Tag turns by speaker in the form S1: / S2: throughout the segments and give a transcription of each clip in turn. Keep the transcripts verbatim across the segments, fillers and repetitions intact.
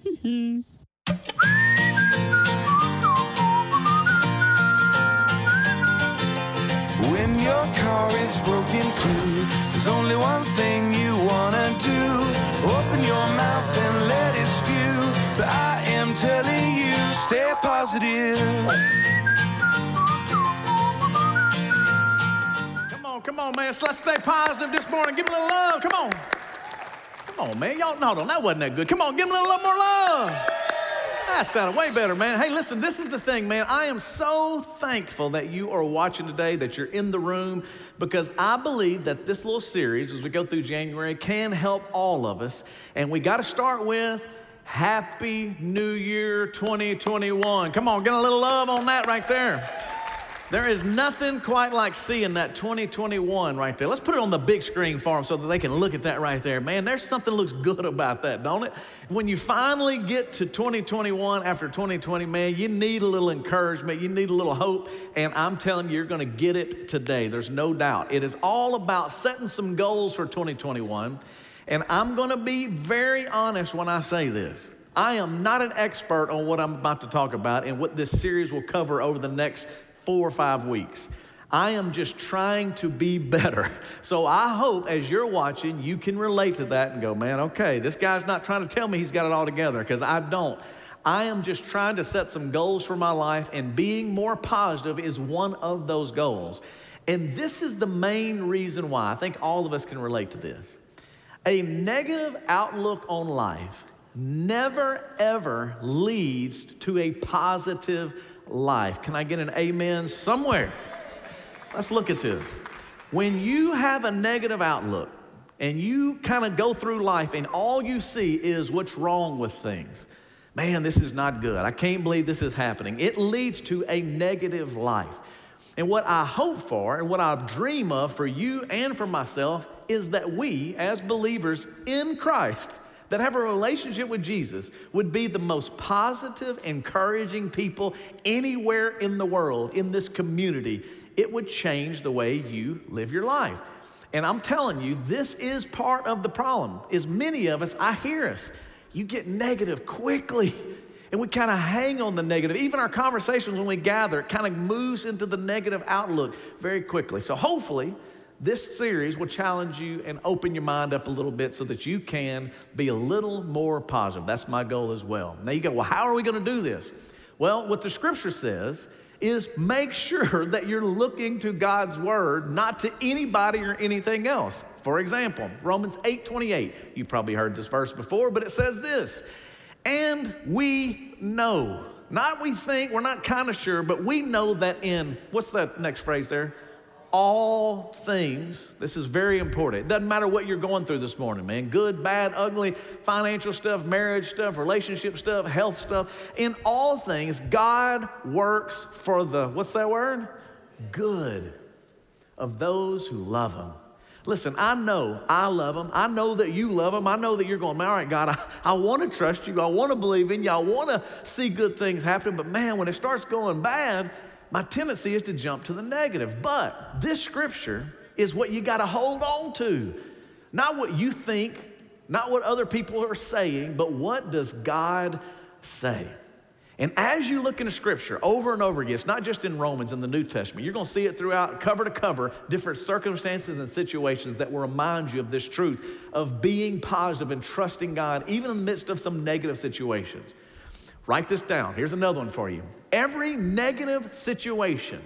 S1: When your car is broken too, there's only one thing you wanna do. Open your mouth and let it spew. But I am telling you, stay positive.
S2: Come on, come on, man. So let's stay positive this morning. Give me a little love. Come on. Come on, man. Y'all, no, no, that wasn't that good. Come on, give me a little love, more love. That sounded way better, man. Hey, listen, this is the thing, man. I am so thankful that you are watching today, that you're in the room, because I believe that this little series, as we go through January, can help all of us. And we got to start with Happy New Year twenty twenty-one. Come on, get a little love on that right there. There is nothing quite like seeing that twenty twenty-one right there. Let's put it on the big screen for them so that they can look at that right there. Man, there's something that looks good about that, don't it? When you finally get to twenty twenty-one after twenty twenty, man, you need a little encouragement. You need a little hope. And I'm telling you, you're going to get it today. There's no doubt. It is all about setting some goals for twenty twenty-one. And I'm going to be very honest when I say this. I am not an expert on what I'm about to talk about and what this series will cover over the next four or five weeks. I am just trying to be better. So I hope as you're watching, you can relate to that and go, man, okay, this guy's not trying to tell me he's got it all together, because I don't. I am just trying to set some goals for my life, and being more positive is one of those goals. And this is the main reason why I think all of us can relate to this. A negative outlook on life never, ever leads to a positive life. Can I get an amen somewhere? Let's look at this. When you have a negative outlook and you kind of go through life and all you see is what's wrong with things, man, this is not good. I can't believe this is happening. It leads to a negative life. And what I hope for and what I dream of for you and for myself is that we, as believers in Christ, that have a relationship with Jesus, would be the most positive, encouraging people anywhere in the world, in this community. It would change the way you live your life. And I'm telling you, this is part of the problem, is many of us, I hear us, you get negative quickly, and we kind of hang on the negative. Even our conversations when we gather, it kind of moves into the negative outlook very quickly. So hopefully, this series will challenge you and open your mind up a little bit so that you can be a little more positive. That's my goal as well. Now you go, well, how are we going to do this? Well, what the scripture says is make sure that you're looking to God's word, not to anybody or anything else. For example, Romans eight twenty-eight. You probably heard this verse before, but it says this, and we know, not we think, we're not kind of sure, but we know that in, what's that next phrase there? All things, this is very important. It doesn't matter what you're going through this morning, man. Good, bad, ugly, financial stuff, marriage stuff, relationship stuff, health stuff. In all things, God works for the, what's that word? Good of those who love him. Listen, I know I love him. I know that you love him. I know that you're going, all right, God, I, I want to trust you. I want to believe in you. I want to see good things happen. But man, when it starts going bad, my tendency is to jump to the negative. But this scripture is what you got to hold on to. Not what you think, not what other people are saying, but what does God say? And as you look into scripture over and over again, it's not just in Romans in the New Testament. You're going to see it throughout, cover to cover, different circumstances and situations that will remind you of this truth of being positive and trusting God, even in the midst of some negative situations. Write this down. Here's another one for you. Every negative situation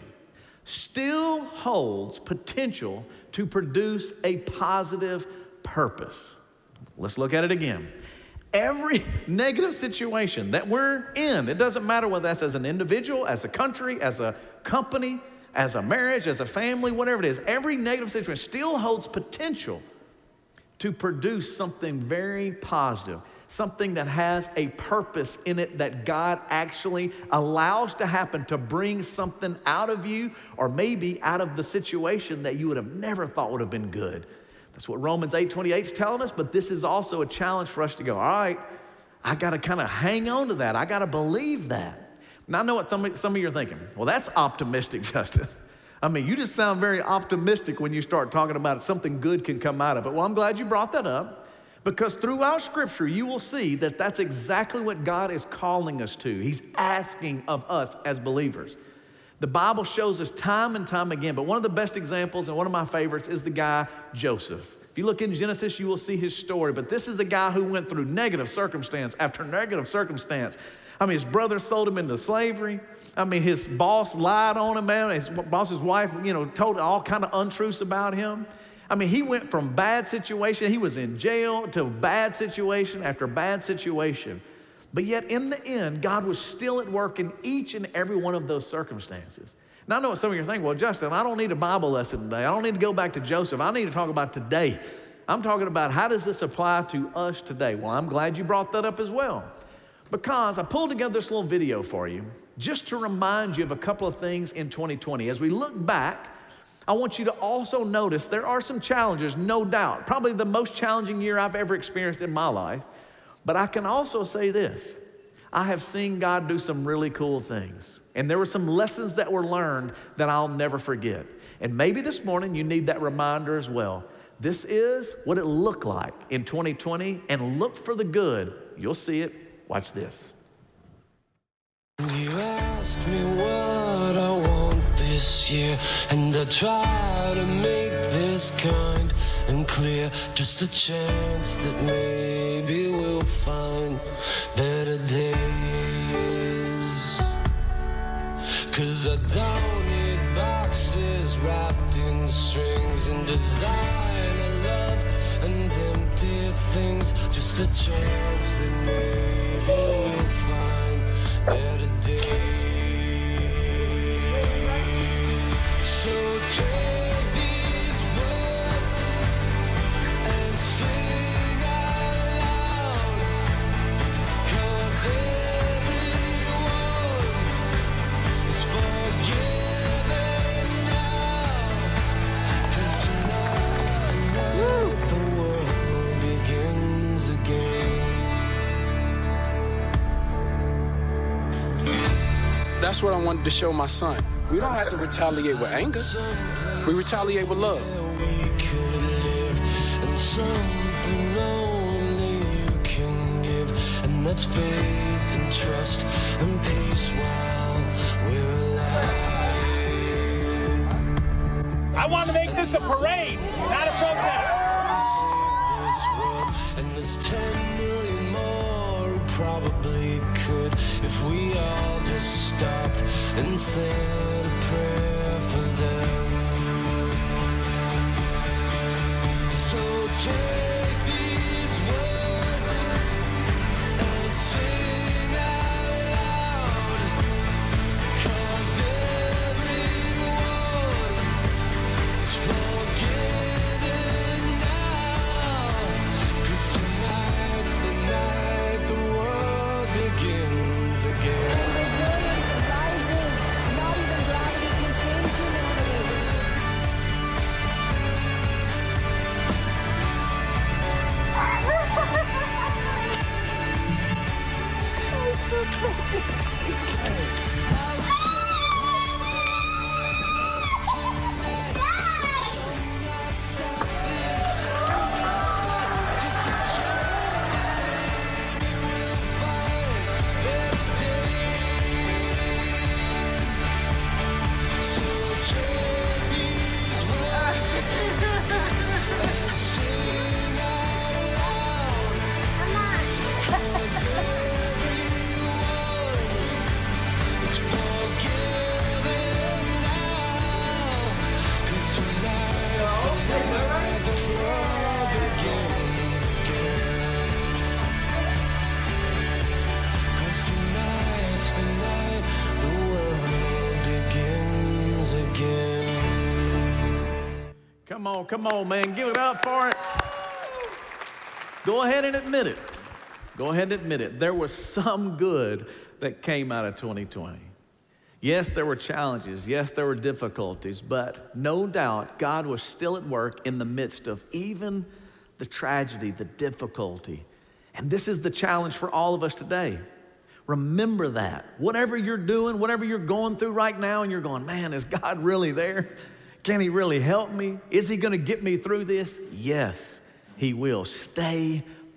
S2: still holds potential to produce a positive purpose. Let's look at it again. Every negative situation that we're in, it doesn't matter whether that's as an individual, as a country, as a company, as a marriage, as a family, whatever it is, every negative situation still holds potential to produce something very positive. Something that has a purpose in it that God actually allows to happen to bring something out of you or maybe out of the situation that you would have never thought would have been good. That's what Romans eight twenty-eight is telling us, but this is also a challenge for us to go, all right, I got to kind of hang on to that. I got to believe that. Now I know what some, some of you are thinking. Well, that's optimistic, Justin. I mean, you just sound very optimistic when you start talking about it. Something good can come out of it. Well, I'm glad you brought that up. Because throughout Scripture, you will see that that's exactly what God is calling us to. He's asking of us as believers. The Bible shows us time and time again, but one of the best examples and one of my favorites is the guy Joseph. If you look in Genesis, you will see his story, but this is a guy who went through negative circumstance after negative circumstance. I mean, his brother sold him into slavery. I mean, his boss lied on him, man. His boss's wife, you know, told all kind of untruths about him. I mean, he went from bad situation, he was in jail, to bad situation after bad situation. But yet in the end, God was still at work in each and every one of those circumstances. Now I know what some of you are thinking, well, Justin, I don't need a Bible lesson today. I don't need to go back to Joseph. I need to talk about today. I'm talking about how does this apply to us today? Well, I'm glad you brought that up as well. Because I pulled together this little video for you just to remind you of a couple of things in twenty twenty. As we look back, I want you to also notice there are some challenges, no doubt. Probably the most challenging year I've ever experienced in my life. But I can also say this, I have seen God do some really cool things. And there were some lessons that were learned that I'll never forget. And maybe this morning you need that reminder as well. This is what it looked like in twenty twenty, and look for the good. You'll see it. Watch this.
S3: You ask me what I want this year, and I try to make this kind and clear. Just a chance that maybe we'll find better days. 'Cause I don't need boxes wrapped in strings and designer love and empty things. Just a chance that maybe we'll find better days. So take these words and sing out loud, 'cause everyone is forgiven now. 'Cause tonight's the night the world begins again.
S4: That's what I wanted to show my son. We don't have to retaliate with anger. We retaliate with love.
S3: We could live, and something only you can give, and that's faith and trust and peace while we're alive.
S5: I want to make this a parade, not a protest.
S3: We saved this world, and there's ten million more who probably could if we all just stopped and said a prayer for them. So take these words and sing out loud, 'cause everyone is forgiven now. 'Cause tonight's the night the world begins again.
S2: Come on, come on, man. Give it up for it. Go ahead and admit it. Go ahead and admit it. There was some good that came out of twenty twenty. Yes, there were challenges. Yes, there were difficulties. But no doubt, God was still at work in the midst of even the tragedy, the difficulty. And this is the challenge for all of us today. Remember that. Whatever you're doing, whatever you're going through right now, and you're going, man, is God really there? Can he really help me? Is he going to get me through this? Yes, he will. Stay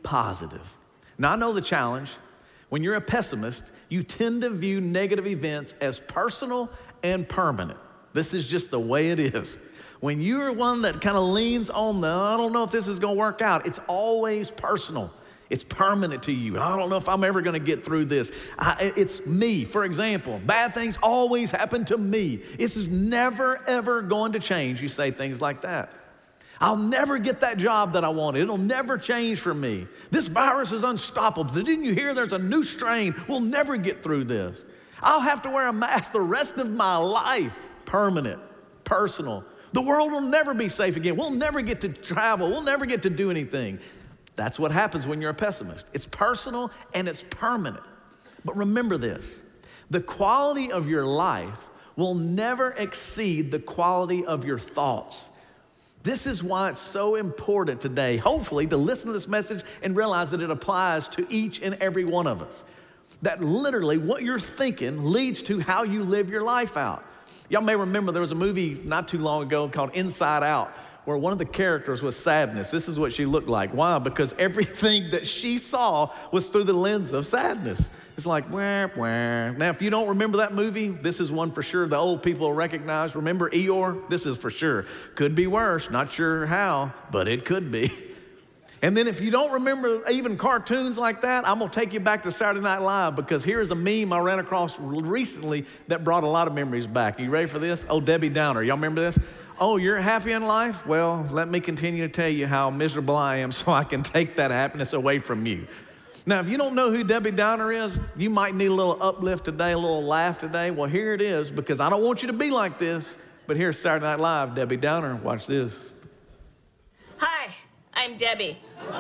S2: positive. Now, I know the challenge. When you're a pessimist, you tend to view negative events as personal and permanent. This is just the way it is. When you're one that kind of leans on the, I don't know if this is going to work out, it's always personal. It's permanent to you. I don't know if I'm ever going to get through this. I, it's me, for example. Bad things always happen to me. This is never, ever going to change. You say things like that. I'll never get that job that I wanted. It'll never change for me. This virus is unstoppable. Didn't you hear there's a new strain? We'll never get through this. I'll have to wear a mask the rest of my life. Permanent, personal. The world will never be safe again. We'll never get to travel. We'll never get to do anything. That's what happens when you're a pessimist. It's personal and it's permanent. But remember this, the quality of your life will never exceed the quality of your thoughts. This is why it's so important today, hopefully, to listen to this message and realize that it applies to each and every one of us. That literally what you're thinking leads to how you live your life out. Y'all may remember there was a movie not too long ago called Inside Out, where one of the characters was sadness. This is what she looked like. Why? Because everything that she saw was through the lens of sadness. It's like, wah, wah. Now, if you don't remember that movie, this is one for sure the old people will recognize. Remember Eeyore? This is for sure. Could be worse, not sure how, but it could be. And then if you don't remember even cartoons like that, I'm gonna take you back to Saturday Night Live, because here's a meme I ran across recently that brought a lot of memories back. You ready for this? Oh, Debbie Downer, y'all remember this? Oh, you're happy in life? Well, let me continue to tell you how miserable I am so I can take that happiness away from you. Now, if you don't know who Debbie Downer is, you might need a little uplift today, a little laugh today. Well, here it is, because I don't want you to be like this, but here's Saturday Night Live, Debbie Downer. Watch this.
S6: Hi, I'm Debbie.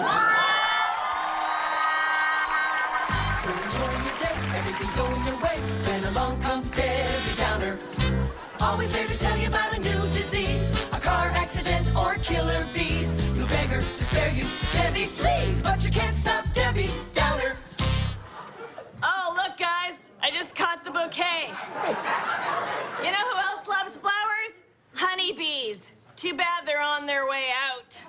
S7: Enjoying your day, everything's going your way. Then along comes Debbie Downer. Always there to tell you about a new disease, a car accident or killer bees. You beg her to spare you, Debbie, please, but you can't stop Debbie Downer.
S6: Oh, look, guys, I just caught the bouquet. You know who else loves flowers? Honeybees. Too bad they're on their way out.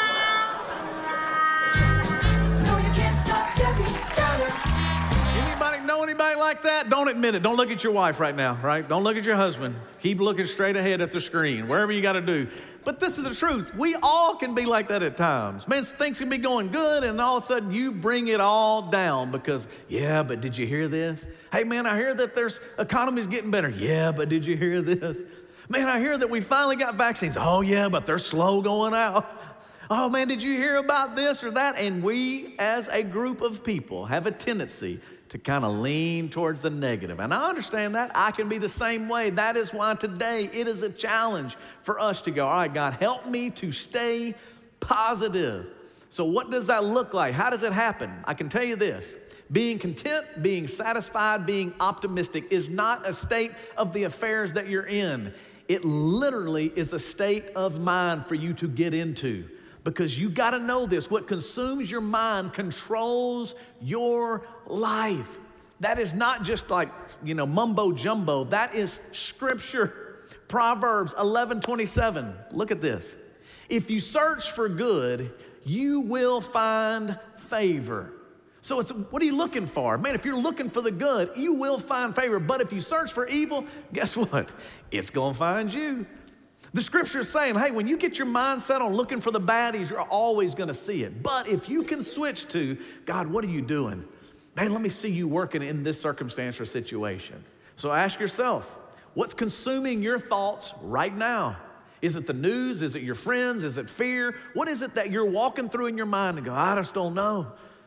S7: No, you can't stop Debbie Downer.
S2: Anybody know anybody like that? Don't admit it. Don't look at your wife right now, right? Don't look at your husband. Keep looking straight ahead at the screen, wherever you got to do. But this is the truth. We all can be like that at times. Man, things can be going good, and all of a sudden you bring it all down because, yeah, but did you hear this? Hey, man, I hear that there's economy's getting better. Yeah, but did you hear this? Man, I hear that we finally got vaccines. Oh, yeah, but they're slow going out. Oh, man, did you hear about this or that? And we, as a group of people, have a tendency to kind of lean towards the negative. And I understand that. I can be the same way. That is why today it is a challenge for us to go, all right, God, help me to stay positive. So what does that look like? How does it happen? I can tell you this. Being content, being satisfied, being optimistic is not a state of the affairs that you're in. It literally is a state of mind for you to get into. Because you got to know this. What consumes your mind controls your life. That is not just like, you know, mumbo jumbo. That is scripture. Proverbs eleven twenty-seven. Look at this. If you search for good, you will find favor. So it's, what are you looking for? Man, if you're looking for the good, you will find favor. But if you search for evil, guess what? It's going to find you. The scripture is saying, hey, when you get your mind set on looking for the baddies, you're always going to see it. But if you can switch to, God, what are you doing? Man, let me see you working in this circumstance or situation. So ask yourself, what's consuming your thoughts right now? Is it the news? Is it your friends? Is it fear? What is it that you're walking through in your mind and go, I just don't know?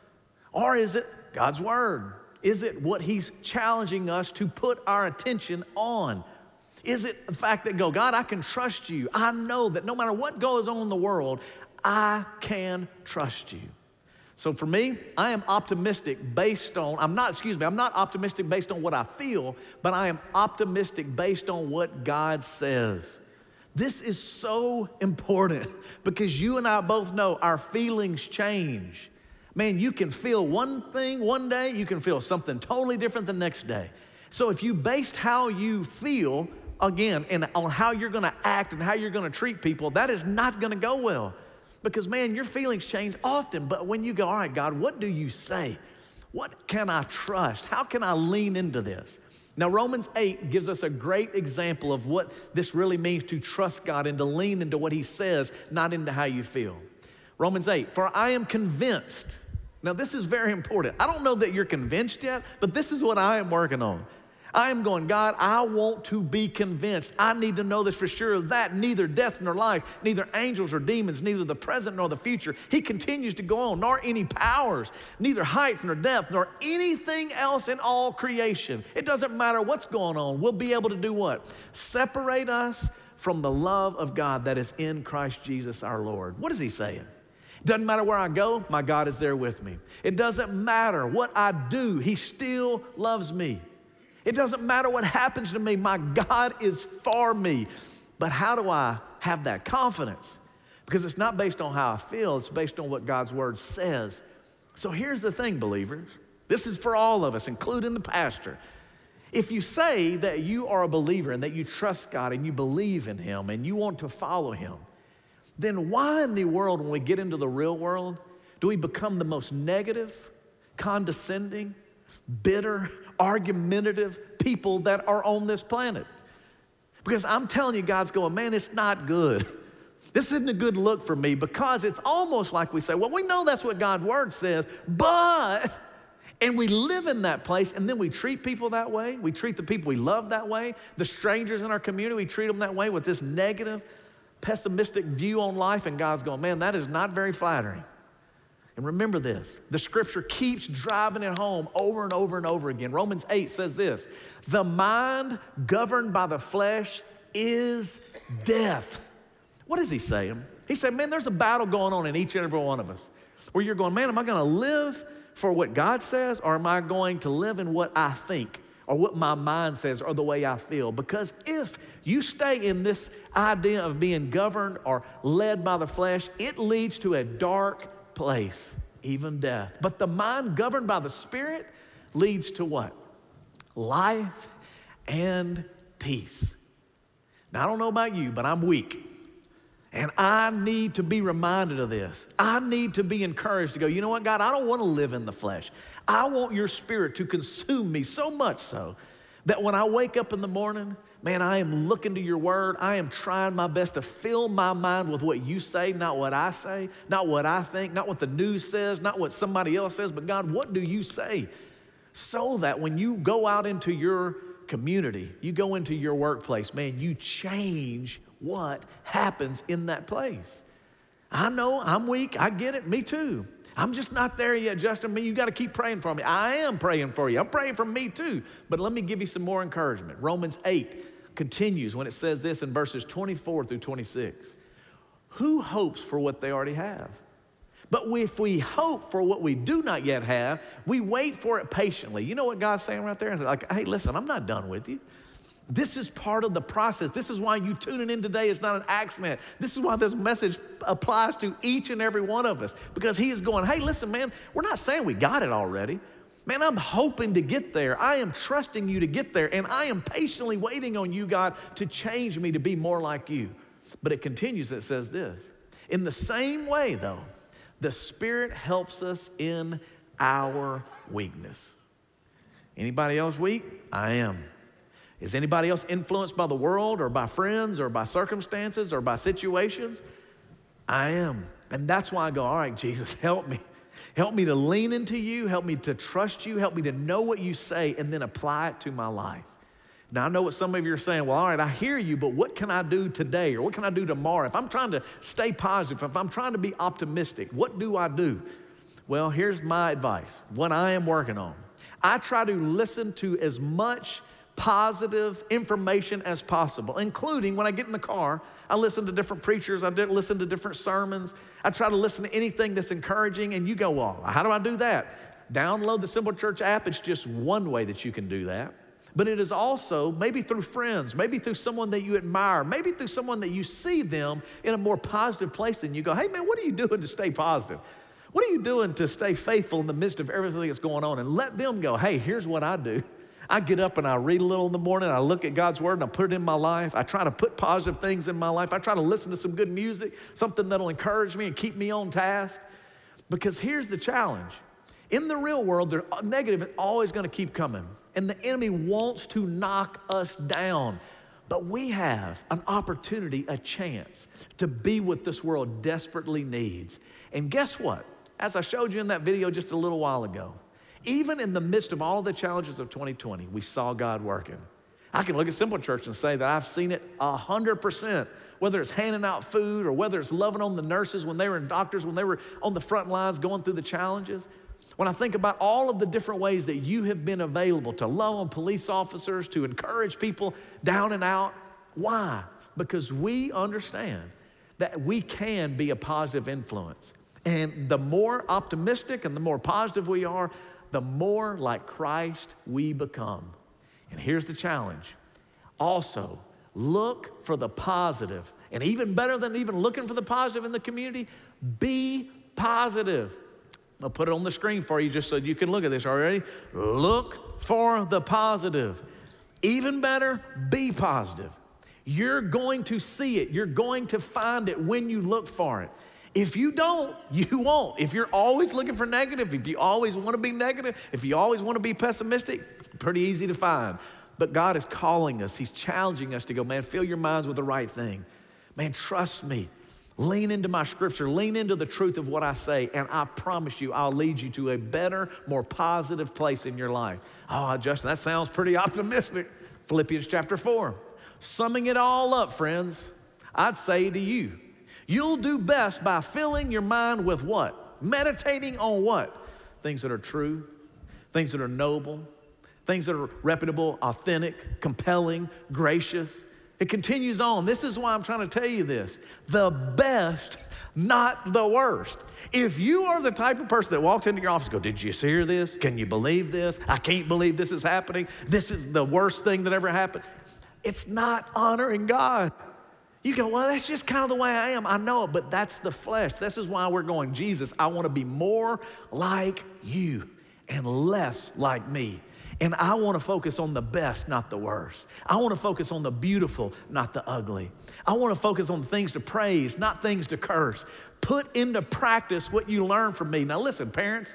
S2: Or is it God's word? Is it what he's challenging us to put our attention on? Is it the fact that go, God, I can trust you. I know that no matter what goes on in the world, I can trust you. So for me, I am optimistic based on, I'm not, excuse me, I'm not optimistic based on what I feel, but I am optimistic based on what God says. This is so important because you and I both know our feelings change. Man, you can feel one thing one day, you can feel something totally different the next day. So if you based how you feel, again, and on how you're gonna act and how you're gonna treat people, that is not gonna go well. Because, man, your feelings change often, but when you go, all right, God, what do you say? What can I trust? How can I lean into this? Now, Romans eight gives us a great example of what this really means to trust God and to lean into what he says, not into how you feel. Romans eight, for I am convinced. Now, this is very important. I don't know that you're convinced yet, but this is what I am working on. I am going, God, I want to be convinced. I need to know this for sure, that neither death nor life, neither angels or demons, neither the present nor the future. He continues to go on, nor any powers, neither height nor depth, nor anything else in all creation. It doesn't matter what's going on. We'll be able to do what? Separate us from the love of God that is in Christ Jesus our Lord. What is he saying? It doesn't matter where I go, my God is there with me. It doesn't matter what I do, he still loves me. It doesn't matter what happens to me, my God is for me. But how do I have that confidence? Because it's not based on how I feel, it's based on what God's word says. So here's the thing, believers. This is for all of us, including the pastor. If you say that you are a believer and that you trust God and you believe in him and you want to follow him, then why in the world, when we get into the real world, do we become the most negative, condescending, bitter, argumentative people that are on this planet? Because I'm telling you, God's going, man, it's not good. This isn't a good look for me, because it's almost like we say, well, we know that's what God's word says, but, and we live in that place, and then we treat people that way. We treat the people we love that way. The strangers in our community, we treat them that way with this negative, pessimistic view on life, and God's going, man, that is not very flattering. And remember this, the scripture keeps driving it home over and over and over again. Romans eight says this, the mind governed by the flesh is death. What is he saying? He said, man, there's a battle going on in each and every one of us where you're going, man, am I gonna live for what God says, or am I going to live in what I think or what my mind says or the way I feel? Because if you stay in this idea of being governed or led by the flesh, it leads to a dark place, even death. But the mind governed by the Spirit leads to what? Life and peace. Now, I don't know about you, but I'm weak. And I need to be reminded of this. I need to be encouraged to go, you know what, God, I don't want to live in the flesh. I want your Spirit to consume me so much so that when I wake up in the morning, man, I am looking to your word. I am trying my best to fill my mind with what you say, not what I say, not what I think, not what the news says, not what somebody else says, but God, what do you say? So that when you go out into your community, you go into your workplace, man, you change what happens in that place. I know I'm weak. I get it. Me too. I'm just not there yet, Justin. Me, you got to keep praying for me. I am praying for you. I'm praying for me too. But let me give you some more encouragement. Romans eight continues when it says this in verses twenty-four through twenty-six. Who hopes for what they already have? But if we hope for what we do not yet have, we wait for it patiently. You know what God's saying right there? Like, hey, listen, I'm not done with you. This is part of the process. This is why you tuning in today is not an accident. This is why this message applies to each and every one of us, because he is going, hey, listen, man, we're not saying we got it already. Man, I'm hoping to get there. I am trusting you to get there, and I am patiently waiting on you, God, to change me to be more like you. But it continues, it says this, in the same way, though, the Spirit helps us in our weakness. Anybody else weak? I am. Is anybody else influenced by the world or by friends or by circumstances or by situations? I am. And that's why I go, all right, Jesus, help me. Help me to lean into you. Help me to trust you. Help me to know what you say and then apply it to my life. Now, I know what some of you are saying. Well, all right, I hear you, but what can I do today or what can I do tomorrow? If I'm trying to stay positive, if I'm trying to be optimistic, what do I do? Well, here's my advice, what I am working on. I try to listen to as much positive information as possible, including when I get in the car, I listen to different preachers, I listen to different sermons. I try to listen to anything that's encouraging, and you go, well, how do I do that? Download the Simple Church app. It's just one way that you can do that. But it is also maybe through friends, maybe through someone that you admire, maybe through someone that you see them in a more positive place than you go, hey man, what are you doing to stay positive? What are you doing to stay faithful in the midst of everything that's going on? And let them go, hey, here's what I do. I get up and I read a little in the morning. I look at God's word and I put it in my life. I try to put positive things in my life. I try to listen to some good music, something that'll encourage me and keep me on task. Because here's the challenge. In the real world, the negative is always going to keep coming. And the enemy wants to knock us down. But we have an opportunity, a chance to be what this world desperately needs. And guess what? As I showed you in that video just a little while ago, even in the midst of all the challenges of twenty twenty, we saw God working. I can look at Simple Church and say that I've seen it one hundred percent, whether it's handing out food or whether it's loving on the nurses when they were in doctors, when they were on the front lines going through the challenges. When I think about all of the different ways that you have been available to love on police officers, to encourage people down and out, why? Because we understand that we can be a positive influence. And the more optimistic and the more positive we are, the more like Christ we become. And here's the challenge. Also, look for the positive. And even better than even looking for the positive in the community, be positive. I'll put it on the screen for you just so you can look at this already. Look for the positive. Even better, be positive. You're going to see it. You're going to find it when you look for it. If you don't, you won't. If you're always looking for negative, if you always want to be negative, if you always want to be pessimistic, it's pretty easy to find. But God is calling us. He's challenging us to go, man, fill your minds with the right thing. Man, trust me. Lean into my scripture. Lean into the truth of what I say, and I promise you I'll lead you to a better, more positive place in your life. Oh, Justin, that sounds pretty optimistic. Philippians chapter four. Summing it all up, friends, I'd say to you, you'll do best by filling your mind with what? Meditating on what? Things that are true, things that are noble, things that are reputable, authentic, compelling, gracious. It continues on. This is why I'm trying to tell you this. The best, not the worst. If you are the type of person that walks into your office and goes, did you hear this? Can you believe this? I can't believe this is happening. This is the worst thing that ever happened. It's not honoring God. You go, well, that's just kind of the way I am. I know it, but that's the flesh. This is why we're going, Jesus, I want to be more like you and less like me. And I want to focus on the best, not the worst. I want to focus on the beautiful, not the ugly. I want to focus on things to praise, not things to curse. Put into practice what you learn from me. Now listen, parents,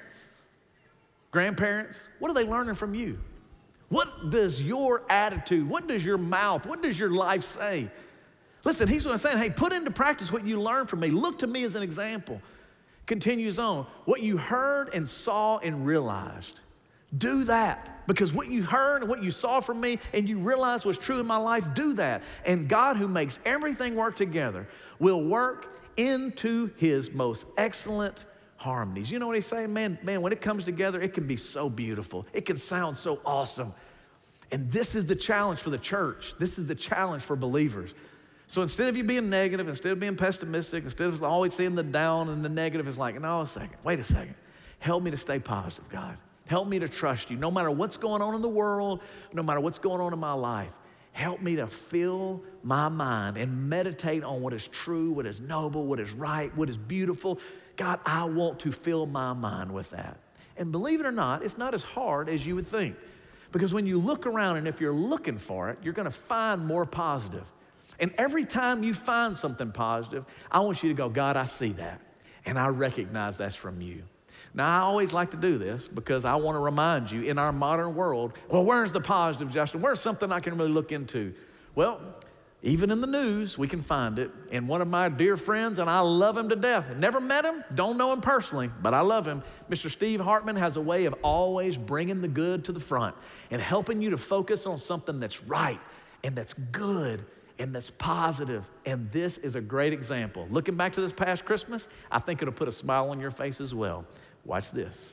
S2: grandparents, what are they learning from you? What does your attitude, what does your mouth, what does your life say? Listen, he's saying, hey, put into practice what you learned from me. Look to me as an example. Continues on. What you heard and saw and realized. Do that. Because what you heard and what you saw from me and you realized was true in my life, do that. And God, who makes everything work together, will work into his most excellent harmonies. You know what he's saying? Man, man, when it comes together, it can be so beautiful. It can sound so awesome. And this is the challenge for the church. This is the challenge for believers. So instead of you being negative, instead of being pessimistic, instead of always seeing the down and the negative, it's like, no, a second, wait a second. Help me to stay positive, God. Help me to trust you. No matter what's going on in the world, no matter what's going on in my life, help me to fill my mind and meditate on what is true, what is noble, what is right, what is beautiful. God, I want to fill my mind with that. And believe it or not, it's not as hard as you would think. Because when you look around and if you're looking for it, you're going to find more positive. And every time you find something positive, I want you to go, God, I see that. And I recognize that's from you. Now, I always like to do this because I want to remind you in our modern world, well, where's the positive, Justin? Where's something I can really look into? Well, even in the news, we can find it. And one of my dear friends, and I love him to death. Never met him, don't know him personally, but I love him. Mister Steve Hartman has a way of always bringing the good to the front and helping you to focus on something that's right and that's good and that's positive. And this is a great example. Looking back to this past Christmas, I think it'll put a smile on your face as well. Watch this.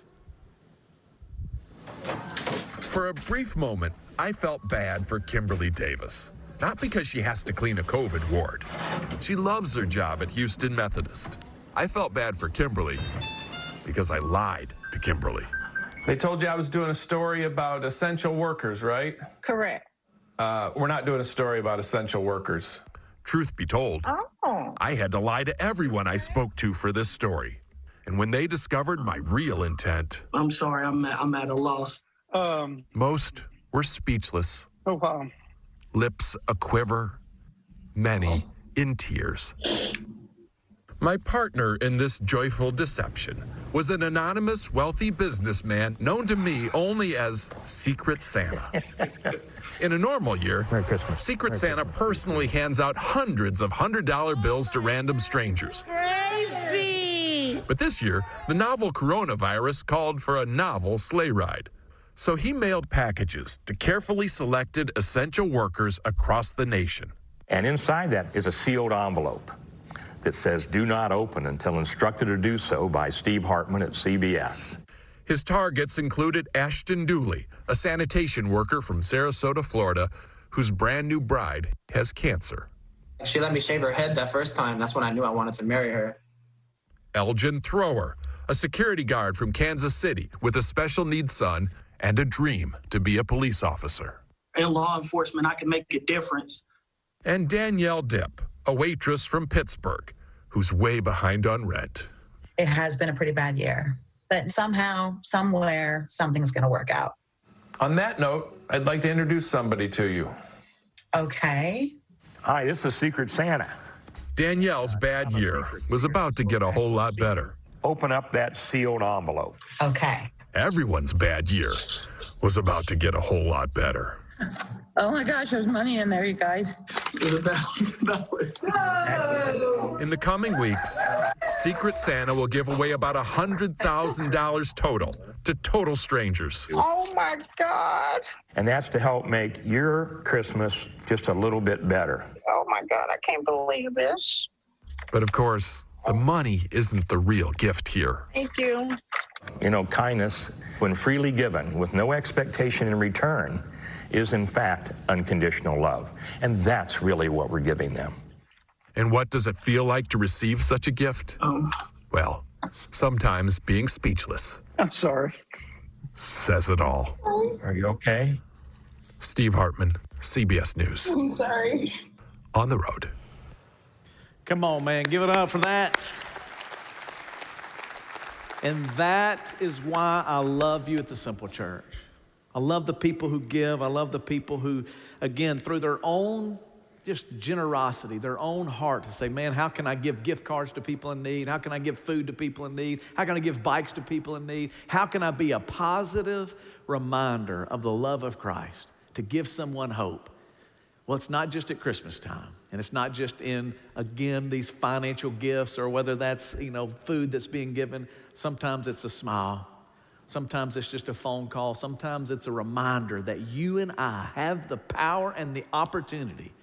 S8: For a brief moment, I felt bad for Kimberly Davis. Not because she has to clean a COVID ward. She loves her job at Houston Methodist. I felt bad for Kimberly because I lied to Kimberly.
S9: They told you I was doing a story about essential workers, right?
S10: Correct.
S9: Uh, we're not doing a story about essential workers.
S8: Truth be told,
S10: Oh.
S8: I had to lie to everyone I spoke to for this story. And when they discovered my real intent,
S11: I'm sorry, I'm at, I'm at a loss.
S10: Um,
S8: most were speechless.
S10: Oh, wow.
S8: Lips a-quiver, many in tears. My partner in this joyful deception was an anonymous, wealthy businessman known to me only as Secret Santa. In a normal year,
S11: Merry Christmas.
S8: Secret
S11: Merry
S8: Santa
S11: Christmas.
S8: personally hands out hundreds of hundred-dollar bills to random strangers.
S6: Crazy!
S8: But this year, the novel coronavirus called for a novel sleigh ride. So he mailed packages to carefully selected essential workers across the nation.
S11: And inside that is a sealed envelope that says, do not open until instructed to do so by Steve Hartman at C B S.
S8: His targets included Ashton Dooley, a sanitation worker from Sarasota, Florida, whose brand new bride has cancer.
S12: She let me shave her head that first time. That's when I knew I wanted to marry her.
S8: Elgin Thrower, a security guard from Kansas City with a special needs son and a dream to be a police officer.
S10: In law enforcement, I can make a difference.
S8: And Danielle Dipp, a waitress from Pittsburgh, who's way behind on rent.
S13: It has been a pretty bad year, but somehow, somewhere, something's going to work out.
S9: On that note, I'd like to introduce somebody to you.
S13: Okay.
S11: Hi, this is Secret Santa.
S8: Danielle's bad year was about to get a whole lot better.
S11: Open up that sealed envelope.
S13: Okay.
S8: Everyone's bad year was about to get a whole lot better.
S14: Oh my gosh, there's money in there, you guys.
S8: In the coming weeks, Secret Santa will give away about one hundred thousand dollars total to total strangers.
S14: Oh my God.
S11: And that's to help make your Christmas just a little bit better.
S14: Oh my God, I can't believe this.
S8: But of course, the money isn't the real gift here.
S14: Thank you.
S11: You know, kindness, when freely given with no expectation in return, is in fact unconditional love. And that's really what we're giving them.
S8: And what does it feel like to receive such a gift?
S10: Um,
S8: Well, sometimes being speechless
S10: I'm sorry.
S8: says it all.
S11: Are you okay?
S8: Steve Hartman, C B S News.
S14: I'm sorry.
S8: On the road.
S2: Come on, man, give it up for that. And that is why I love you at the Simple Church. I love the people who give. I love the people who, again, through their own just generosity, their own heart to say, man, how can I give gift cards to people in need? How can I give food to people in need? How can I give bikes to people in need? How can I be a positive reminder of the love of Christ to give someone hope? Well, it's not just at Christmas time, and it's not just in, again, these financial gifts or whether that's, you know, food that's being given. Sometimes it's a smile. Sometimes it's just a phone call. Sometimes it's a reminder that you and I have the power and the opportunity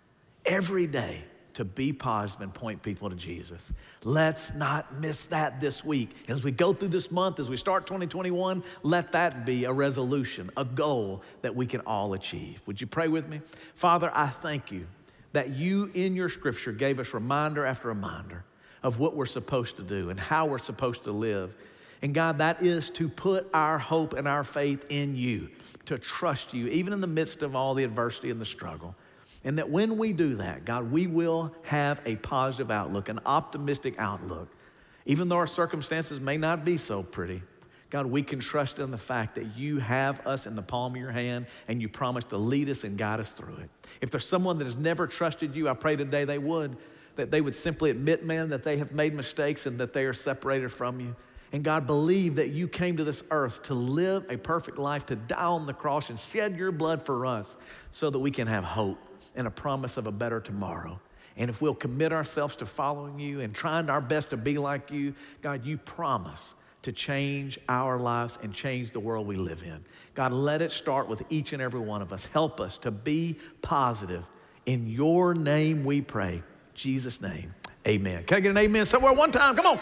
S2: every day to be positive and point people to Jesus. Let's not miss that this week. As we go through this month, as we start twenty twenty-one, let that be a resolution, a goal that we can all achieve. Would you pray with me? Father, I thank you that you in your scripture gave us reminder after reminder of what we're supposed to do and how we're supposed to live. And God, that is to put our hope and our faith in you, to trust you, even in the midst of all the adversity and the struggle. And that when we do that, God, we will have a positive outlook, an optimistic outlook. Even though our circumstances may not be so pretty, God, we can trust in the fact that you have us in the palm of your hand and you promise to lead us and guide us through it. If there's someone that has never trusted you, I pray today they would, that they would simply admit, man, that they have made mistakes and that they are separated from you. And God, believe that you came to this earth to live a perfect life, to die on the cross and shed your blood for us so that we can have hope and a promise of a better tomorrow. And if we'll commit ourselves to following you and trying our best to be like you, God, you promise to change our lives and change the world we live in. God, let it start with each and every one of us. Help us to be positive. In your name we pray. In Jesus' name, amen. Can I get an amen somewhere one time? Come on.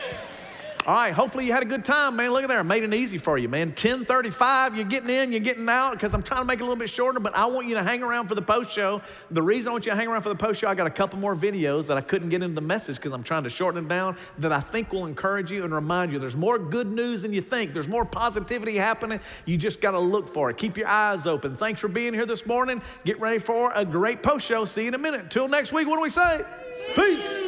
S2: All right, hopefully you had a good time, man. Look at there, I made it easy for you, man. ten thirty-five, you're getting in, you're getting out, because I'm trying to make it a little bit shorter, but I want you to hang around for the post show. The reason I want you to hang around for the post show, I got a couple more videos that I couldn't get into the message because I'm trying to shorten it down, that I think will encourage you and remind you there's more good news than you think. There's more positivity happening. You just got to look for it. Keep your eyes open. Thanks for being here this morning. Get ready for a great post show. See you in a minute. Till next week, what do we say? Peace.